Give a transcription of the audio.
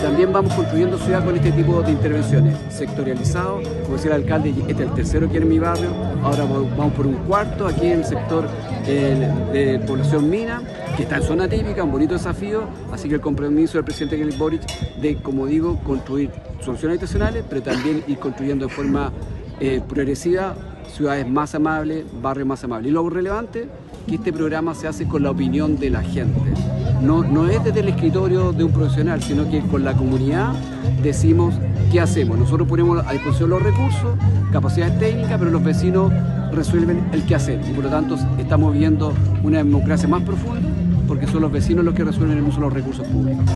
también vamos construyendo ciudad con este tipo de intervenciones, sectorializado. Como decía el alcalde, este es el tercero aquí en mi barrio, ahora vamos por un cuarto aquí en el sector de población Mina, que está en zona típica, un bonito desafío, así que el compromiso del presidente Gabriel Boric de, como digo, construir soluciones habitacionales, pero también ir construyendo de forma progresiva ciudades más amables, barrios más amables. Y lo relevante, que este programa se hace con la opinión de la gente. No es desde el escritorio de un profesional, sino que con la comunidad decimos qué hacemos. Nosotros ponemos a disposición los recursos, capacidades técnicas, pero los vecinos resuelven el qué hacer. Y por lo tanto estamos viendo una democracia más profunda, porque son los vecinos los que resuelven el uso de los recursos públicos.